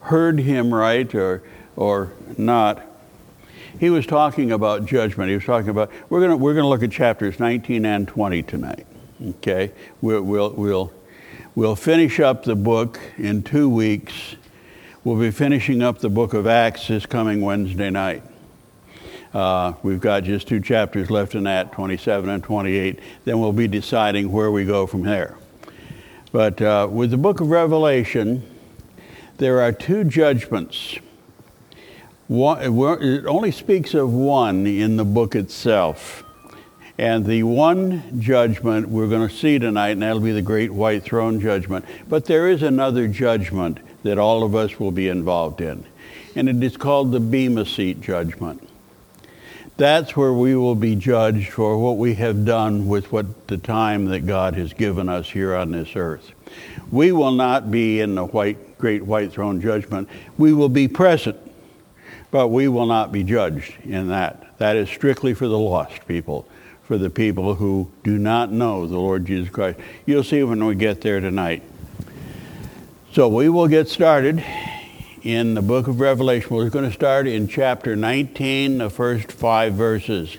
heard him right or not, he was talking about judgment. He was talking about, we're going to look at chapters 19 and 20 tonight. Okay, we'll finish up the book in 2 weeks. We'll be finishing up the book of Acts this coming Wednesday night. We've got just 2 chapters left in that, 27 and 28. Then we'll be deciding where we go from there. But with the book of Revelation, there are 2 judgments. It only speaks of one in the book itself. And the one judgment we're going to see tonight, and that'll be the great white throne judgment. But there is another judgment that all of us will be involved in. And it is called the Bema Seat judgment. That's where we will be judged for what we have done with the time that God has given us here on this earth. We will not be in the great white throne judgment. We will be present, but we will not be judged in that. That is strictly for the lost people, for the people who do not know the Lord Jesus Christ. You'll see when we get there tonight. So we will get started in the book of Revelation. We're going to start in chapter 19, the first 5 verses.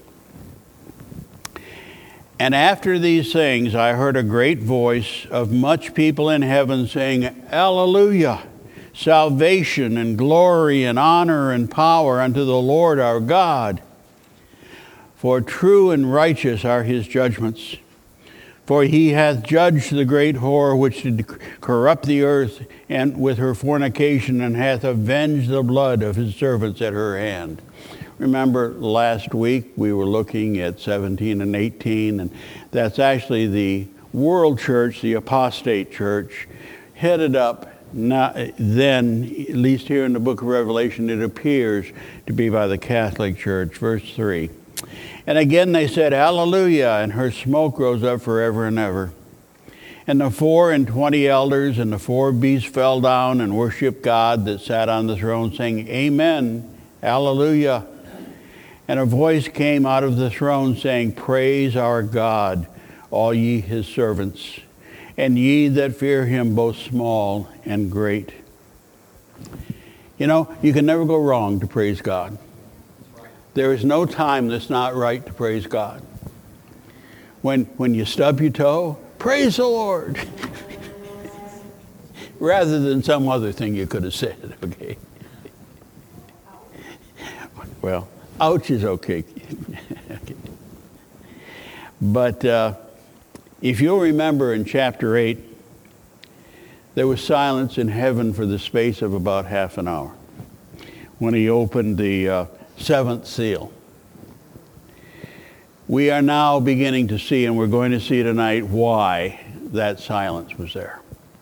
And after these things, I heard a great voice of much people in heaven saying, Alleluia! Salvation and glory and honor and power unto the Lord our God. For true and righteous are his judgments. For he hath judged the great whore which did corrupt the earth and with her fornication, and hath avenged the blood of his servants at her hand. Remember last week we were looking at 17 and 18, and that's actually the world church, the apostate church, headed up then, at least here in the book of Revelation, it appears to be by the Catholic Church. Verse 3. And again they said, Hallelujah, and her smoke rose up forever and ever. And the 24 elders and the 4 beasts fell down and worshiped God that sat on the throne, saying, Amen, Hallelujah. And a voice came out of the throne saying, Praise our God, all ye his servants, and ye that fear him, both small and great. You know, you can never go wrong to praise God. There is no time that's not right to praise God. When you stub your toe, praise the Lord. Rather than some other thing you could have said, okay? Well, ouch is okay. Okay. But if you'll remember in chapter 8, there was silence in heaven for the space of about half an hour when he opened the 7th seal. We are now beginning to see, and we're going to see tonight, why that silence was there.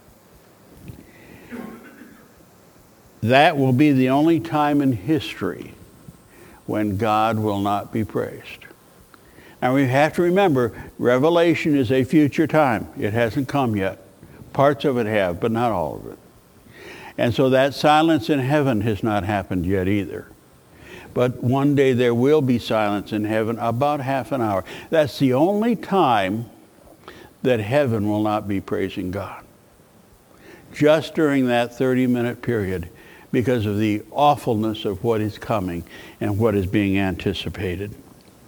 That will be the only time in history when God will not be praised. Now we have to remember, Revelation is a future time. It hasn't come yet. Parts of it have, but not all of it. And so that silence in heaven has not happened yet either. But one day there will be silence in heaven, about half an hour. That's the only time that heaven will not be praising God. Just during that 30-minute period, because of the awfulness of what is coming and what is being anticipated.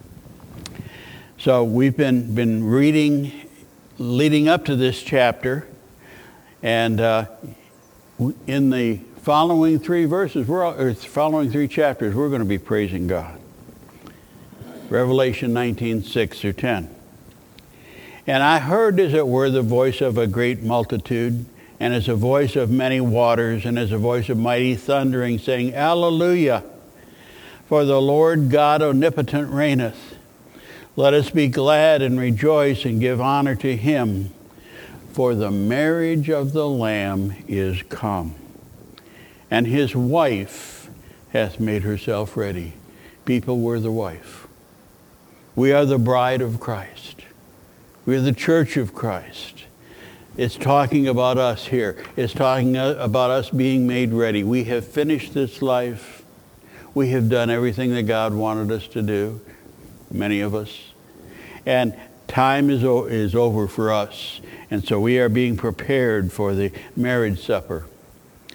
So we've been reading leading up to this chapter, and in the following 3 verses, following 3 chapters, we're going to be praising God. Revelation 19, 6 through 10. And I heard, as it were, the voice of a great multitude, and as a voice of many waters, and as a voice of mighty thundering, saying, Alleluia! For the Lord God omnipotent reigneth. Let us be glad and rejoice and give honor to him, for the marriage of the Lamb is come, and his wife hath made herself ready. People, we're the wife. We are the bride of Christ. We are the church of Christ. It's talking about us here. It's talking about us being made ready. We have finished this life. We have done everything that God wanted us to do, many of us. And time is over for us. And so we are being prepared for the marriage supper.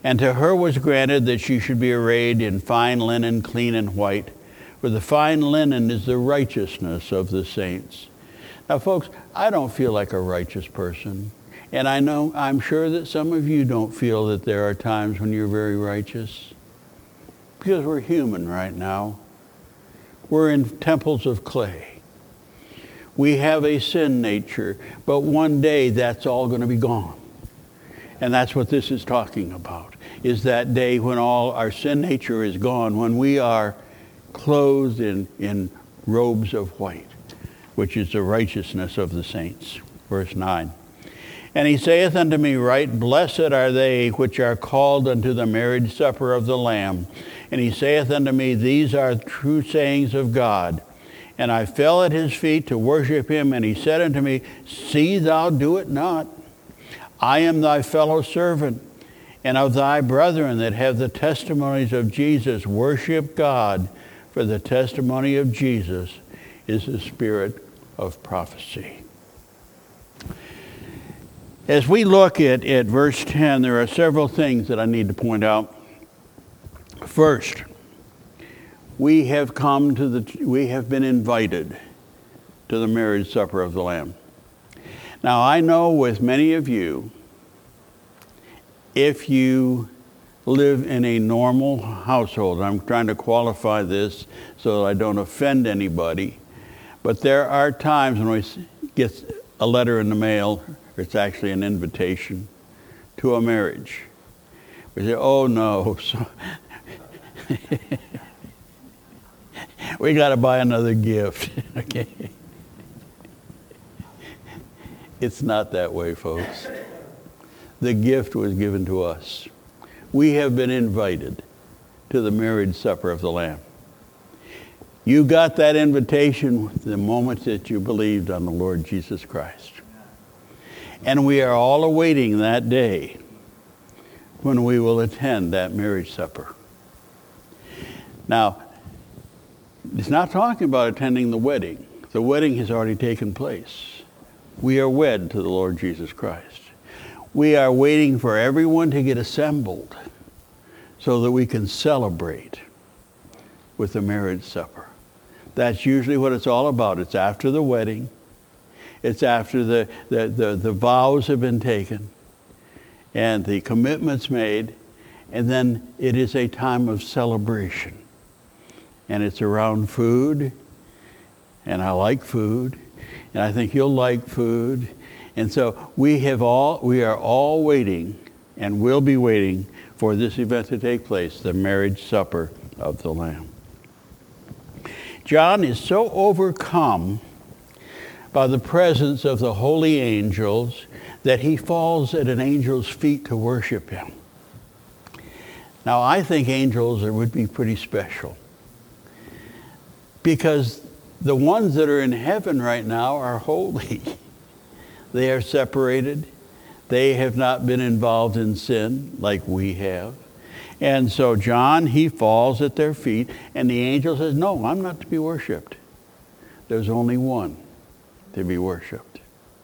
And to her was granted that she should be arrayed in fine linen, clean and white, for the fine linen is the righteousness of the saints. Now, folks, I don't feel like a righteous person. And I'm sure that some of you don't feel that there are times when you're very righteous. Because we're human right now. We're in temples of clay. We have a sin nature, but one day that's all going to be gone. And that's what this is talking about, is that day when all our sin nature is gone, when we are clothed in robes of white, which is the righteousness of the saints. Verse 9. And he saith unto me, Right blessed are they which are called unto the marriage supper of the Lamb. And he saith unto me, These are true sayings of God. And I fell at his feet to worship him. And he said unto me, See thou do it not. I am thy fellow servant, and of thy brethren that have the testimonies of Jesus. Worship God, for the testimony of Jesus is the spirit of prophecy. As we look at verse 10, there are several things that I need to point out. First, we have been invited to the marriage supper of the Lamb. Now, I know with many of you, if you live in a normal household, I'm trying to qualify this so that I don't offend anybody, but there are times when we get a letter in the mail, or it's actually an invitation to a marriage. We say, oh no, we got to buy another gift. Okay. It's not that way, folks. The gift was given to us. We have been invited to the marriage supper of the Lamb. You got that invitation the moment that you believed on the Lord Jesus Christ. And we are all awaiting that day when we will attend that marriage supper. Now, it's not talking about attending the wedding. The wedding has already taken place. We are wed to the Lord Jesus Christ. We are waiting for everyone to get assembled so that we can celebrate with the marriage supper. That's usually what it's all about. It's after the wedding. It's after the vows have been taken and the commitments made. And then it is a time of celebration. And it's around food. And I like food. And I think you'll like food. And so we are all waiting and will be waiting for this event to take place, the marriage supper of the Lamb. John is so overcome by the presence of the holy angels that he falls at an angel's feet to worship him. Now, I think angels would be pretty special, because the ones that are in heaven right now are holy. They are separated. They have not been involved in sin like we have. And so John, he falls at their feet, and the angel says, no, I'm not to be worshipped. There's only one to be worshipped.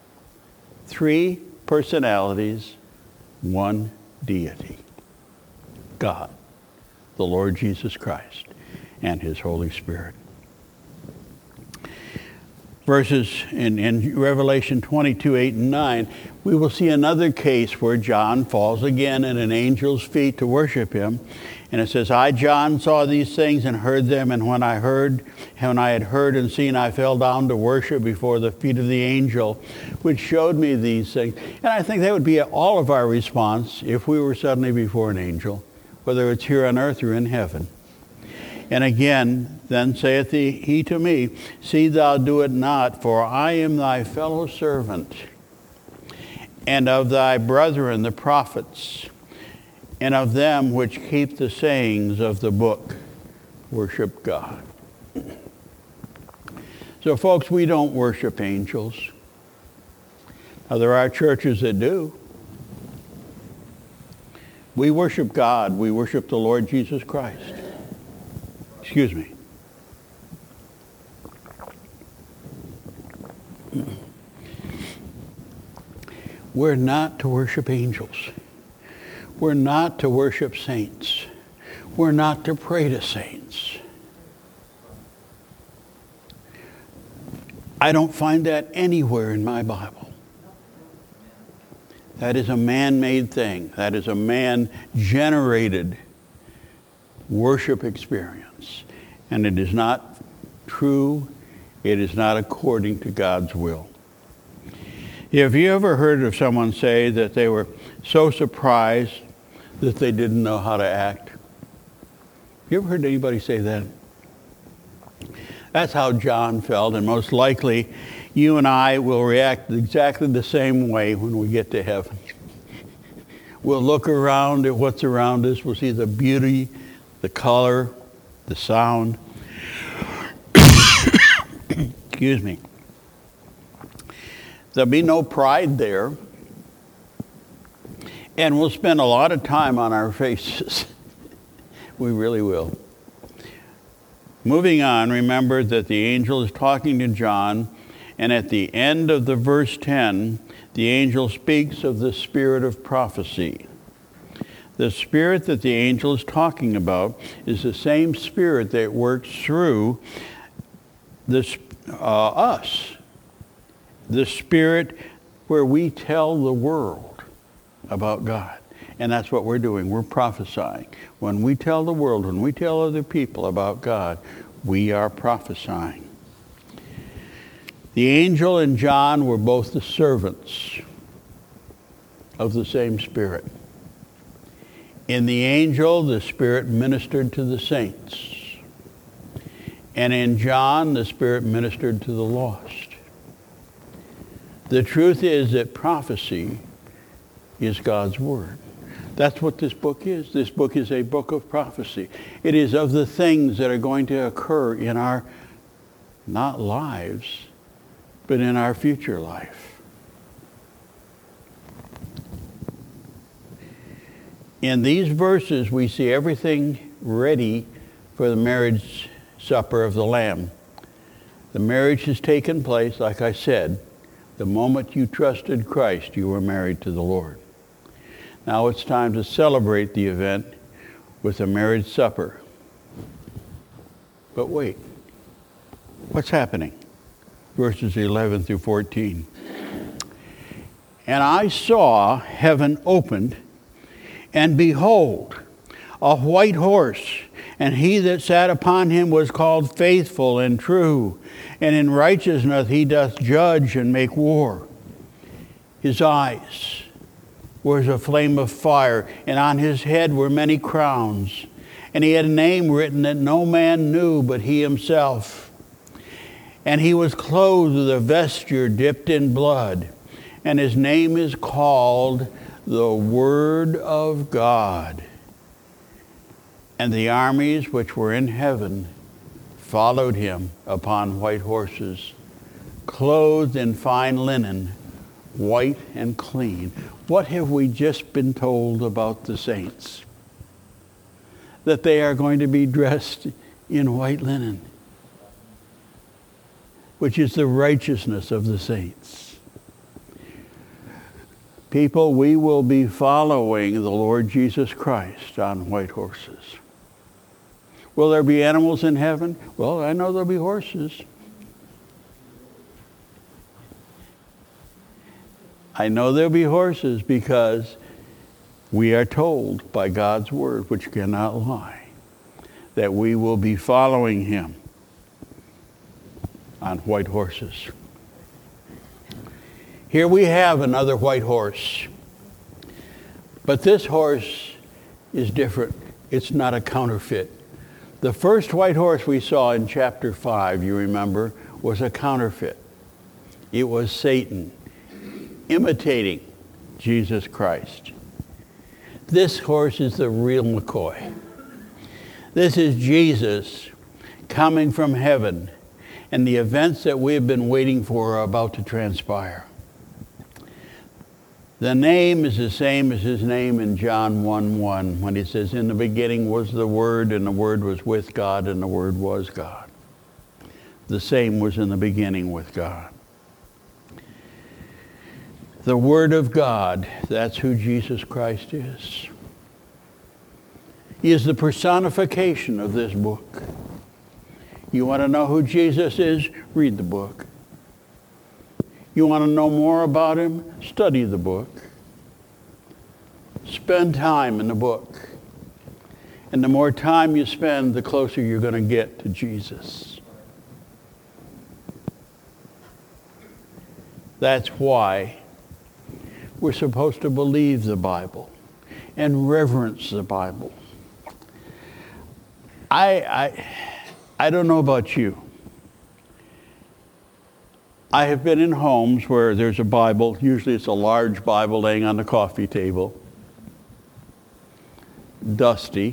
3 personalities, 1 deity. God, the Lord Jesus Christ, and his Holy Spirit. Verses in Revelation 22, 8 and 9, we will see another case where John falls again at an angel's feet to worship him. And it says, I, John, saw these things and heard them, and when I had heard and seen, I fell down to worship before the feet of the angel, which showed me these things. And I think that would be all of our response if we were suddenly before an angel, whether it's here on earth or in heaven. And again, then saith he to me, See thou do it not, for I am thy fellow servant, and of thy brethren the prophets, and of them which keep the sayings of the book. Worship God. So folks, we don't worship angels. Now there are churches that do. We worship God. We worship the Lord Jesus Christ. Excuse me. We're not to worship angels. We're not to worship saints. We're not to pray to saints. I don't find that anywhere in my Bible. That is a man-made thing. That is a man-generated worship experience. And it is not true. It is not according to God's will. Have you ever heard of someone say that they were so surprised that they didn't know how to act? You ever heard anybody say that? That's how John felt, and most likely you and I will react exactly the same way when we get to heaven. We'll look around at what's around us. We'll see the beauty, the color, the sound. Excuse me. There'll be no pride there. And we'll spend a lot of time on our faces. We really will. Moving on, remember that the angel is talking to John, and at the end of the verse 10, the angel speaks of the spirit of prophecy. The spirit that the angel is talking about is the same spirit that works through us. The spirit where we tell the world about God. And that's what we're doing. We're prophesying. When we tell the world, when we tell other people about God, we are prophesying. The angel and John were both the servants of the same Spirit. In the angel, the Spirit ministered to the saints. And in John, the Spirit ministered to the lost. The truth is that prophecy is God's Word. That's what this book is. This book is a book of prophecy. It is of the things that are going to occur in our, not lives, but in our future life. In these verses, we see everything ready for the marriage supper of the Lamb. The marriage has taken place, like I said. The moment you trusted Christ, you were married to the Lord. Now it's time to celebrate the event with a marriage supper. But wait, what's happening? Verses 11 through 14. And I saw heaven opened, and behold, a white horse, and he that sat upon him was called Faithful and True, and in righteousness he doth judge and make war. His eyes were as a flame of fire, and on his head were many crowns. And he had a name written that no man knew but he himself. And he was clothed with a vesture dipped in blood, and his name is called the Word of God. And the armies which were in heaven followed him upon white horses, clothed in fine linen, white and clean. What have we just been told about the saints? That they are going to be dressed in white linen, which is the righteousness of the saints. People, we will be following the Lord Jesus Christ on white horses. Will there be animals in heaven? Well, I know there'll be horses. I know there'll be horses because we are told by God's Word, which cannot lie, that we will be following him on white horses. Here we have another white horse. But this horse is different. It's not a counterfeit. The first white horse we saw in chapter 5, you remember, was a counterfeit. It was Satan imitating Jesus Christ. This horse is the real McCoy. This is Jesus coming from heaven, and the events that we have been waiting for are about to transpire. The name is the same as his name in John 1:1 when he says, in the beginning was the Word, and the Word was with God, and the Word was God. The same was in the beginning with God. The Word of God, that's who Jesus Christ is. He is the personification of this book. You want to know who Jesus is? Read the book. You want to know more about him? Study the book. Spend time in the book. And the more time you spend, the closer you're going to get to Jesus. That's why we're supposed to believe the Bible and reverence the Bible. I don't know about you. I have been in homes where there's a Bible. Usually it's a large Bible laying on the coffee table. Dusty.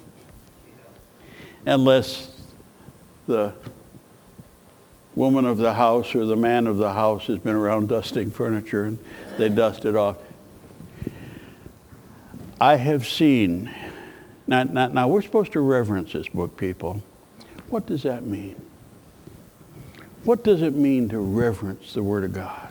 Unless the woman of the house or the man of the house has been around dusting furniture and they dust it off. I have seen, now we're supposed to reverence this book, people. What does that mean? What does it mean to reverence the Word of God?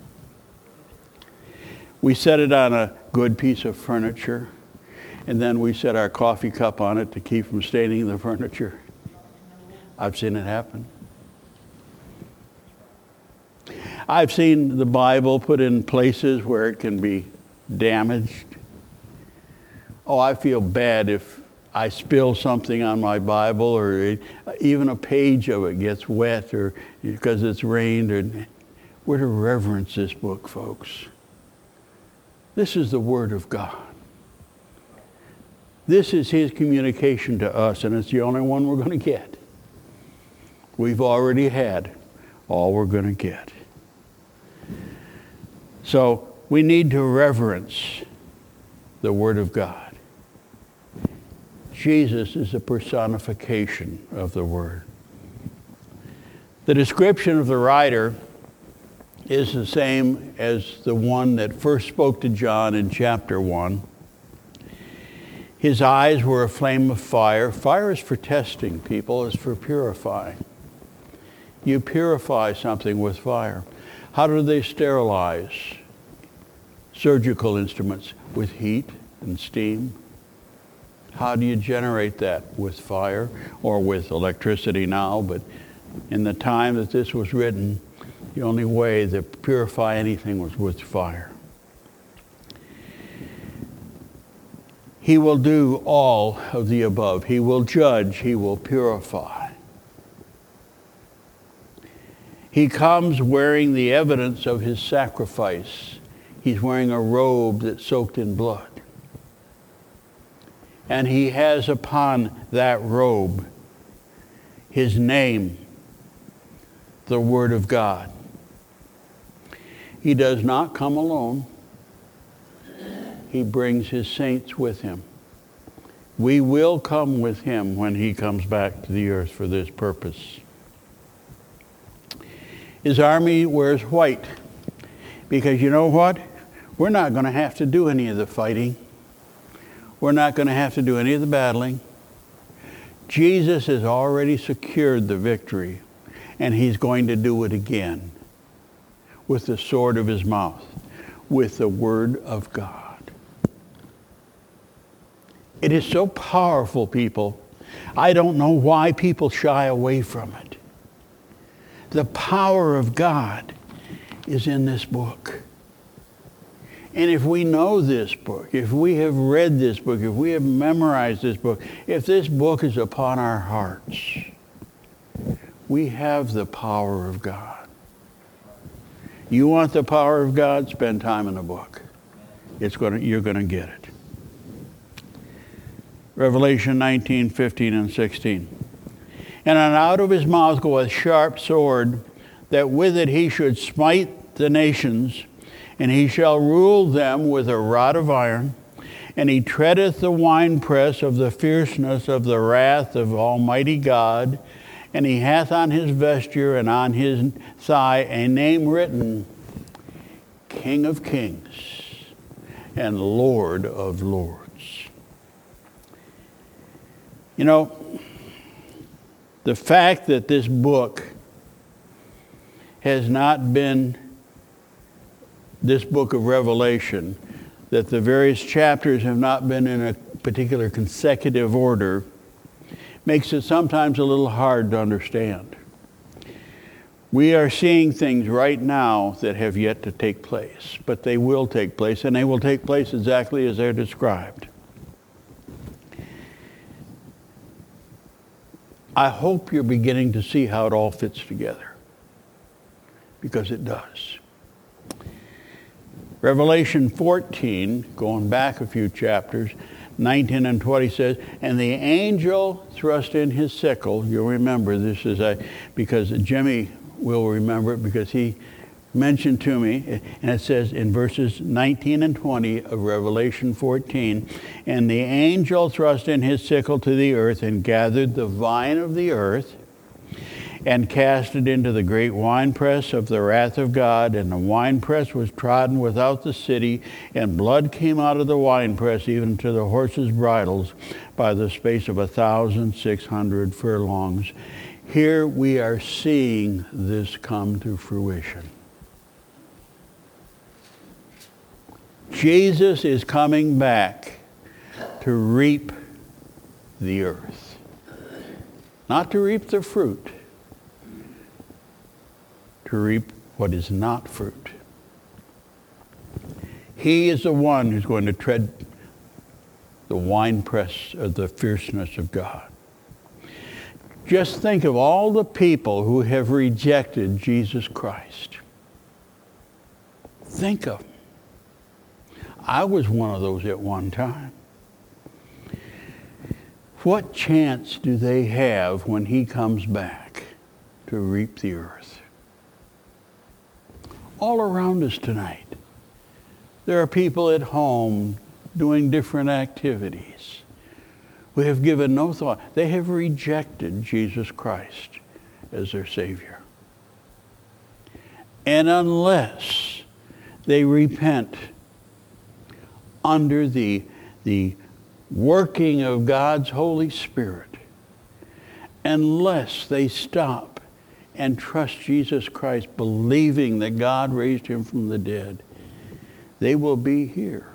We set it on a good piece of furniture, and then we set our coffee cup on it to keep from staining the furniture. I've seen it happen. I've seen the Bible put in places where it can be damaged. Oh, I feel bad if I spill something on my Bible or even a page of it gets wet or because it's rained. We're to reverence this book, folks. This is the Word of God. This is His communication to us, and it's the only one we're going to get. We've already had all we're going to get. So we need to reverence the Word of God. Jesus is a personification of the Word. The description of the writer is the same as the one that first spoke to John in chapter 1. His eyes were a flame of fire. Fire is for testing, people. It's for purifying. You purify something with fire. How do they sterilize surgical instruments? With heat and steam. How do you generate that? With fire or with electricity now? But in the time that this was written, the only way to purify anything was with fire. He will do all of the above. He will judge. He will purify. He comes wearing the evidence of His sacrifice. He's wearing a robe that's soaked in blood. And He has upon that robe His name, the Word of God. He does not come alone. He brings His saints with Him. We will come with Him when He comes back to the earth for this purpose. His army wears white because you know what? We're not going to have to do any of the fighting. We're not going to have to do any of the battling. Jesus has already secured the victory, and He's going to do it again with the sword of His mouth, with the Word of God. It is so powerful, people. I don't know why people shy away from it. The power of God is in this book. And if we know this book, if we have read this book, if we have memorized this book, if this book is upon our hearts, we have the power of God. You want the power of God? Spend time in the book. You're going to get it. Revelation 19, 15, and 16. And out of his mouth goeth a sharp sword, that with it he should smite the nations, and he shall rule them with a rod of iron. And he treadeth the winepress of the fierceness of the wrath of Almighty God. And he hath on his vesture and on his thigh a name written, King of Kings and Lord of Lords. You know, the fact that this book has not been this book of Revelation, that the various chapters have not been in a particular consecutive order makes it sometimes a little hard to understand. We are seeing things right now that have yet to take place, but they will take place, and they will take place exactly as they're described. I hope you're beginning to see how it all fits together, because it does. Revelation 14, going back a few chapters, 19 and 20 says, and the angel thrust in his sickle. You'll remember this is because Jimmy will remember it because he mentioned to me, and it says in verses 19 and 20 of Revelation 14, and the angel thrust in his sickle to the earth and gathered the vine of the earth and cast it into the great winepress of the wrath of God. And the winepress was trodden without the city, and blood came out of the winepress even to the horses' bridles by the space of 1,600 furlongs. Here we are seeing this come to fruition. Jesus is coming back to reap the earth. Not to reap the fruit, to reap what is not fruit. He is the one who's going to tread the winepress of the fierceness of God. Just think of all the people who have rejected Jesus Christ. Think of them. I was one of those at one time. What chance do they have when he comes back to reap the earth? All around us tonight, there are people at home doing different activities. We have given no thought. They have rejected Jesus Christ as their Savior. And unless they repent under the working of God's Holy Spirit, unless they stop and trust Jesus Christ, believing that God raised him from the dead, they will be here,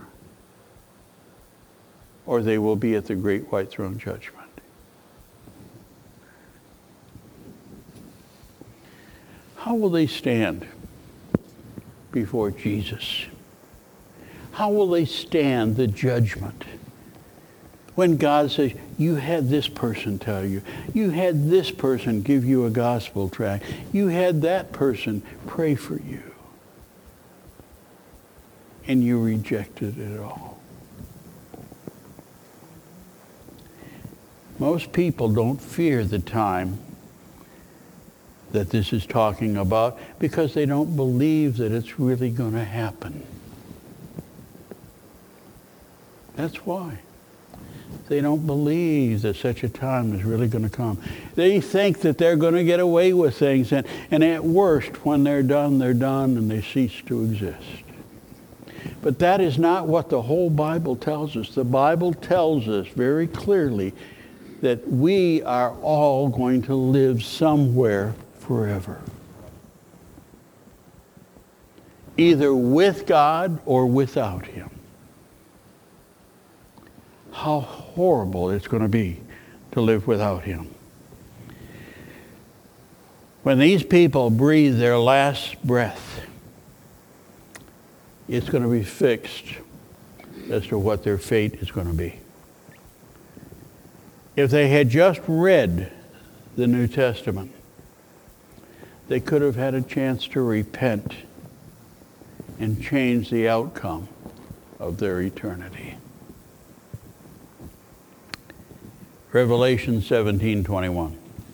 or they will be at the great white throne judgment. How will they stand before Jesus? How will they stand the judgment when God says, you had this person tell you, you had this person give you a gospel tract, you had that person pray for you, and you rejected it all? Most people don't fear the time that this is talking about because they don't believe that it's really going to happen. That's why. They don't believe that such a time is really going to come. They think that they're going to get away with things, and at worst, when they're done, and they cease to exist. But that is not what the whole Bible tells us. The Bible tells us very clearly that we are all going to live somewhere forever. Either with God or without him. How horrible it's going to be to live without him. When these people breathe their last breath, it's going to be fixed as to what their fate is going to be. If they had just read the New Testament, they could have had a chance to repent and change the outcome of their eternity. Revelation 17:21.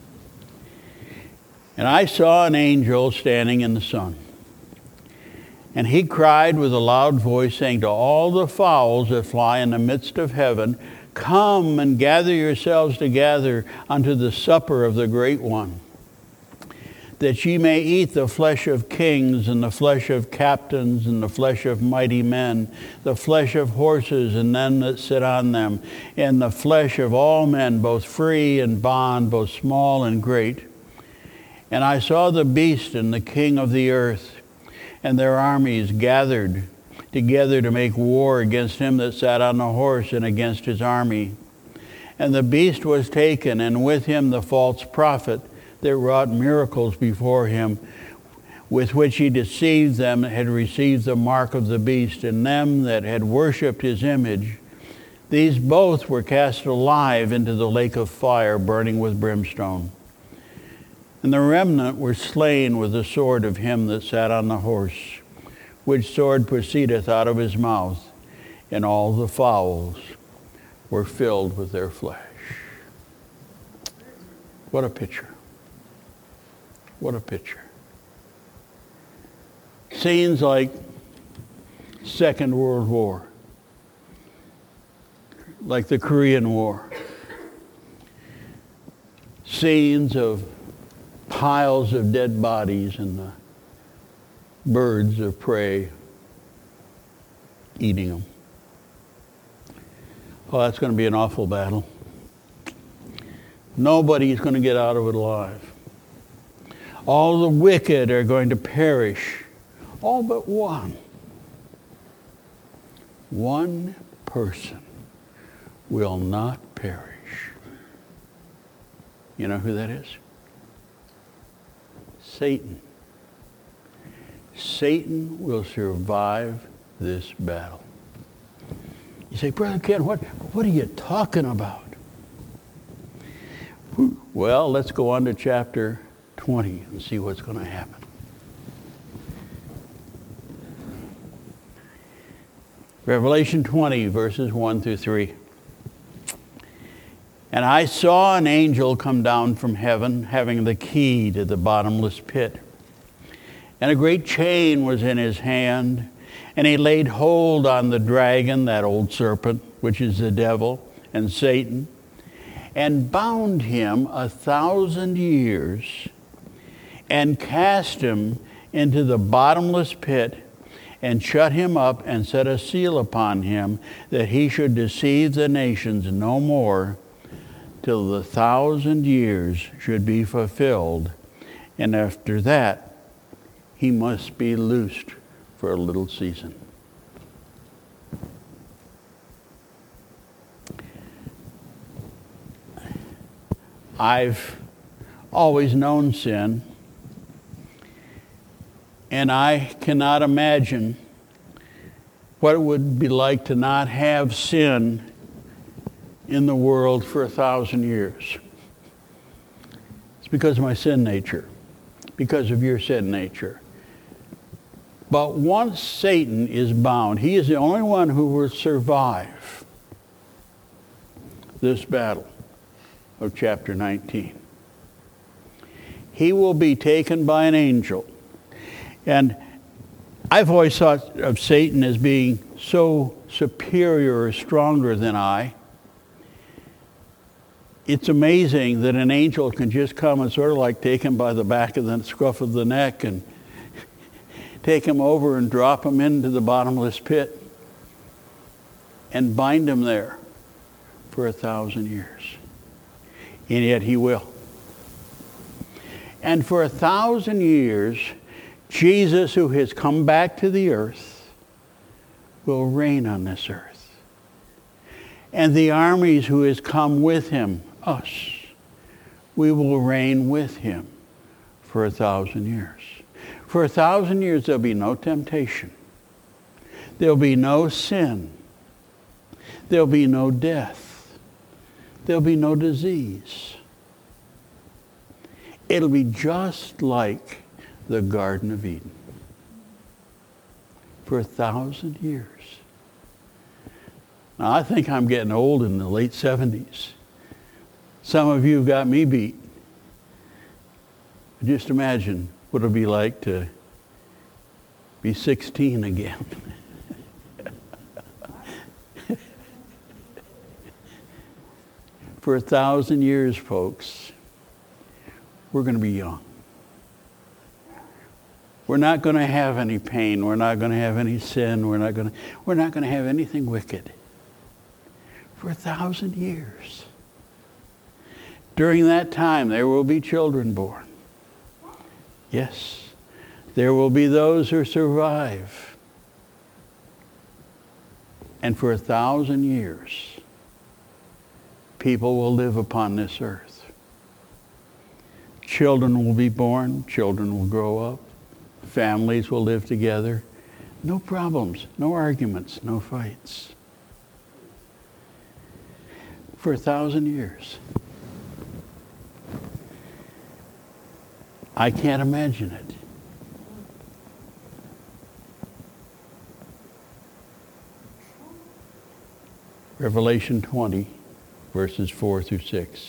And I saw an angel standing in the sun. And he cried with a loud voice, saying to all the fowls that fly in the midst of heaven, come and gather yourselves together unto the supper of the great one, that ye may eat the flesh of kings, and the flesh of captains, and the flesh of mighty men, the flesh of horses and them that sit on them, and the flesh of all men, both free and bond, both small and great. And I saw the beast and the king of the earth, and their armies gathered together to make war against him that sat on the horse and against his army. And the beast was taken, and with him the false prophet that wrought miracles before him, with which he deceived them that had received the mark of the beast, and them that had worshipped his image. These both were cast alive into the lake of fire, burning with brimstone. And the remnant were slain with the sword of him that sat on the horse, which sword proceedeth out of his mouth, and all the fowls were filled with their flesh. What a picture. What a picture. Scenes like Second World War, like the Korean War. Scenes of piles of dead bodies and the birds of prey eating them. Oh, that's going to be an awful battle. Nobody's going to get out of it alive. All the wicked are going to perish. All but one. One person will not perish. You know who that is? Satan. Satan will survive this battle. You say, Brother Ken, what are you talking about? Well, let's go on to chapter 20 and see what's going to happen. Revelation 20, verses 1 through 3. And I saw an angel come down from heaven, having the key to the bottomless pit. And a great chain was in his hand, and he laid hold on the dragon, that old serpent, which is the devil and Satan, and bound him 1,000 years, and cast him into the bottomless pit, and shut him up, and set a seal upon him, that he should deceive the nations no more, till the 1,000 years should be fulfilled. And after that, he must be loosed for a little season. I've always known sin, and I cannot imagine what it would be like to not have sin in the world for 1,000 years. It's because of my sin nature, because of your sin nature. But once Satan is bound, he is the only one who will survive this battle of chapter 19. He will be taken by an angel. And I've always thought of Satan as being so superior or stronger than I. It's amazing that an angel can just come and sort of like take him by the back of the scruff of the neck and take him over and drop him into the bottomless pit and bind him there for 1,000 years. And yet he will. And for 1,000 years, Jesus, who has come back to the earth, will reign on this earth. And the armies who has come with him, us, we will reign with him for 1,000 years. For 1,000 years, there'll be no temptation. There'll be no sin. There'll be no death. There'll be no disease. It'll be just like the Garden of Eden. For 1,000 years. Now, I think I'm getting old in the late 70s. Some of you have got me beat. Just imagine what it'll be like to be 16 again. For 1,000 years, folks, we're going to be young. We're not going to have any pain. We're not going to have any sin. We're not going to have anything wicked. For 1,000 years. During that time, there will be children born. Yes, there will be those who survive. And for 1,000 years, people will live upon this earth. Children will be born, children will grow up, families will live together. No problems, no arguments, no fights. For 1,000 years. I can't imagine it. Revelation 20, verses 4 through 6.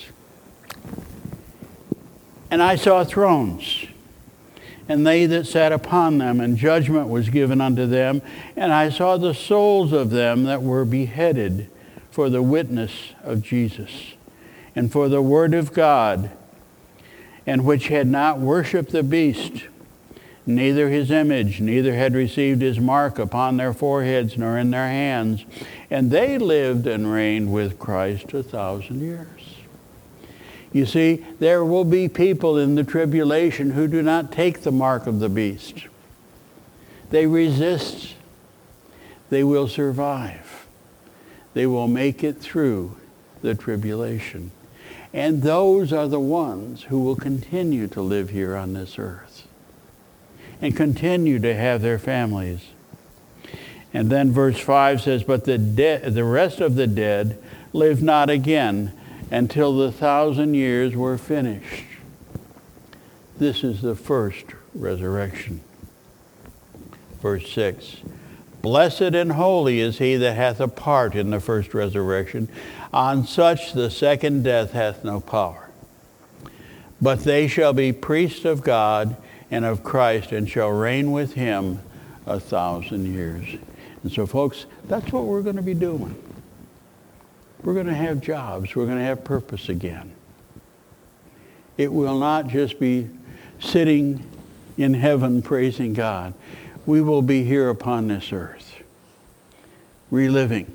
And I saw thrones, and they that sat upon them, and judgment was given unto them. And I saw the souls of them that were beheaded for the witness of Jesus, and for the word of God, and which had not worshipped the beast, neither his image, neither had received his mark upon their foreheads nor in their hands. And they lived and reigned with Christ 1,000 years. You see, there will be people in the tribulation who do not take the mark of the beast. They resist. They will survive. They will make it through the tribulation. And those are the ones who will continue to live here on this earth and continue to have their families. And then verse 5 says, but the rest of the dead live not again until the 1,000 years were finished. This is the first resurrection. Verse 6, blessed and holy is he that hath a part in the first resurrection. On such the second death hath no power. But they shall be priests of God and of Christ, and shall reign with him 1,000 years. And so, folks, that's what we're going to be doing. We're going to have jobs. We're going to have purpose again. It will not just be sitting in heaven praising God. We will be here upon this earth, reliving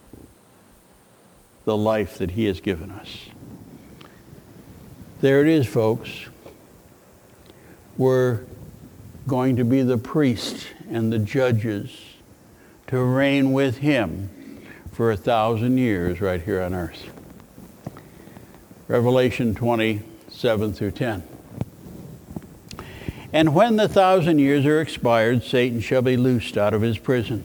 the life that he has given us. There it is, folks. We're going to be the priests and the judges to reign with him for 1,000 years right here on earth. Revelation 20:7 through 10. And when the 1,000 years are expired, Satan shall be loosed out of his prison,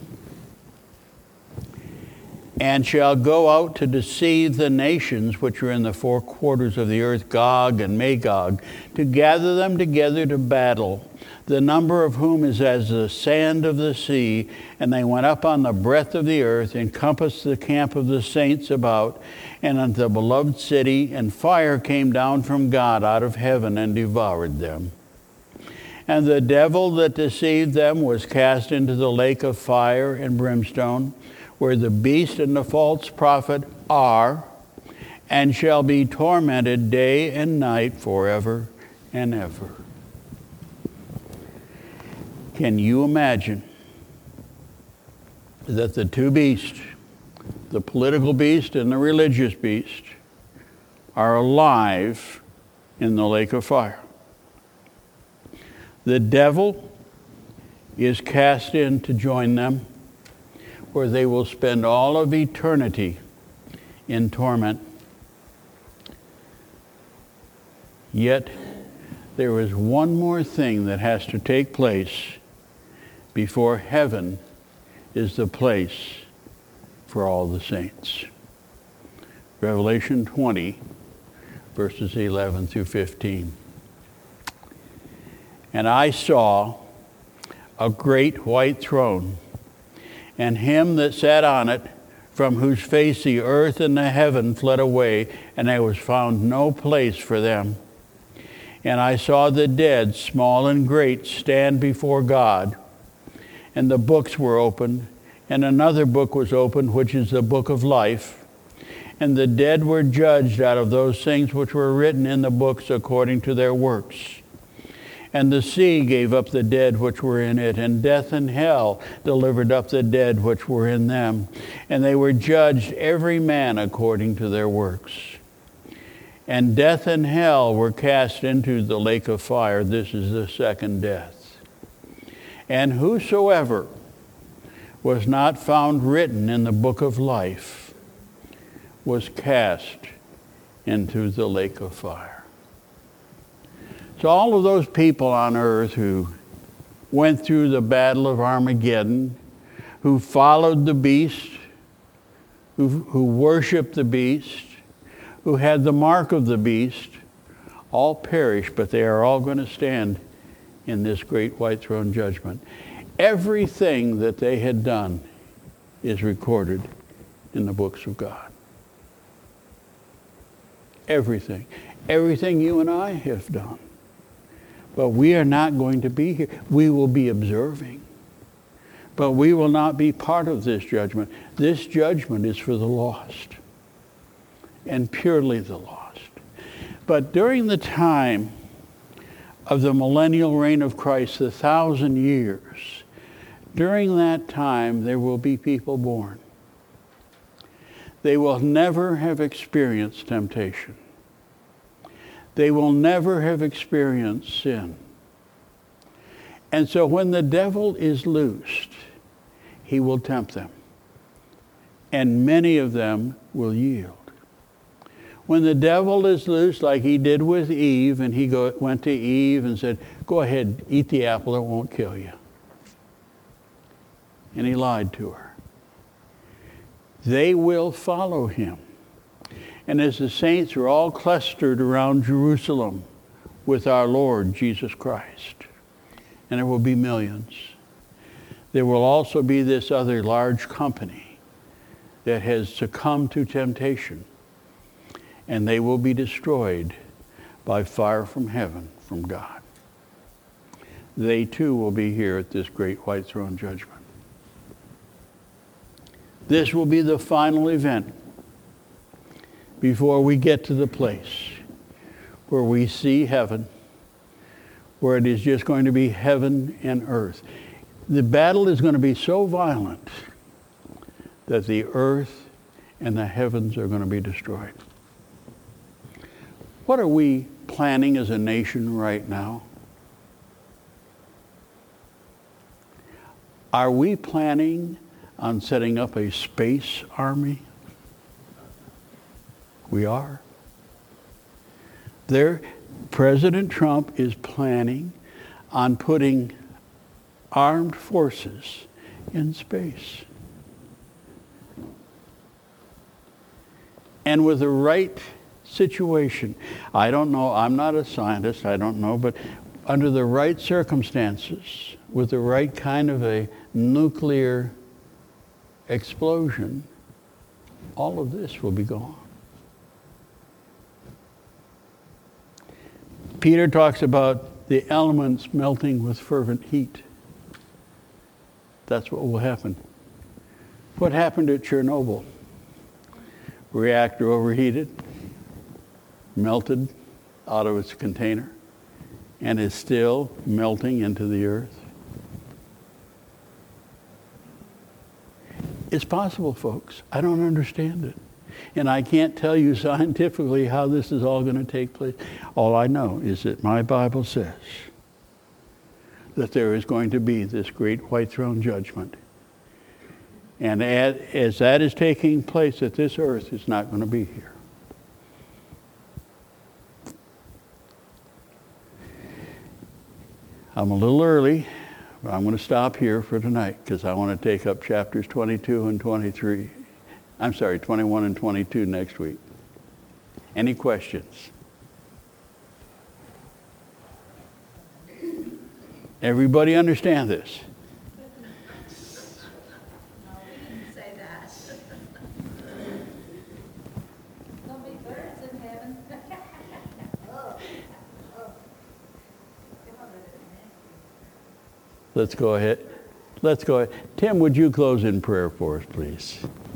and shall go out to deceive the nations which are in the four quarters of the earth, Gog and Magog, to gather them together to battle, the number of whom is as the sand of the sea. And they went up on the breadth of the earth, encompassed the camp of the saints about, and unto the beloved city, and fire came down from God out of heaven and devoured them. And the devil that deceived them was cast into the lake of fire and brimstone, where the beast and the false prophet are, and shall be tormented day and night forever and ever. Can you imagine that the two beasts, the political beast and the religious beast, are alive in the lake of fire? The devil is cast in to join them, where they will spend all of eternity in torment. Yet, there is one more thing that has to take place before heaven is the place for all the saints. Revelation 20, verses 11 through 15. And I saw a great white throne, and him that sat on it, from whose face the earth and the heaven fled away, and there was found no place for them. And I saw the dead, small and great, stand before God. And the books were opened, and another book was opened, which is the book of life. And the dead were judged out of those things which were written in the books according to their works. And the sea gave up the dead which were in it, and death and hell delivered up the dead which were in them. And they were judged every man according to their works. And death and hell were cast into the lake of fire. This is the second death. And whosoever was not found written in the book of life was cast into the lake of fire. So all of those people on earth who went through the battle of Armageddon, who followed the beast, who worshiped the beast, who had the mark of the beast, all perish, but they are all going to stand in this great white throne judgment. Everything that they had done is recorded in the books of God. Everything. Everything you and I have done. But we are not going to be here. We will be observing. But we will not be part of this judgment. This judgment is for the lost. And purely the lost. But during the time of the millennial reign of Christ, the 1,000 years, during that time there will be people born. They will never have experienced temptation. They will never have experienced sin. And so when the devil is loosed, he will tempt them. And many of them will yield. When the devil is loose, like he did with Eve, and he went to Eve and said, go ahead, eat the apple, it won't kill you. And he lied to her. They will follow him. And as the saints are all clustered around Jerusalem with our Lord Jesus Christ, and there will be millions, there will also be this other large company that has succumbed to temptation, and they will be destroyed by fire from heaven, from God. They too will be here at this great white throne judgment. This will be the final event before we get to the place where we see heaven, where it is just going to be heaven and earth. The battle is going to be so violent that the earth and the heavens are going to be destroyed. What are we planning as a nation right now? Are we planning on setting up a space army? We are. President Trump is planning on putting armed forces in space. And with the right situation, I don't know, I'm not a scientist, I don't know, but under the right circumstances, with the right kind of a nuclear explosion, all of this will be gone. Peter talks about the elements melting with fervent heat. That's what will happen. What happened at Chernobyl? Reactor overheated, melted out of its container, and is still melting into the earth. It's possible, folks. I don't understand it. And I can't tell you scientifically how this is all going to take place. All I know is that my Bible says that there is going to be this great white throne judgment. And as that is taking place, that this earth is not going to be here. I'm a little early, but I'm going to stop here for tonight because I want to take up chapters 22 and 23. I'm sorry, 21 and 22 next week. Any questions? Everybody understand this? No, we didn't say that. There'll be birds in heaven. Let's go ahead. Tim, would you close in prayer for us, please?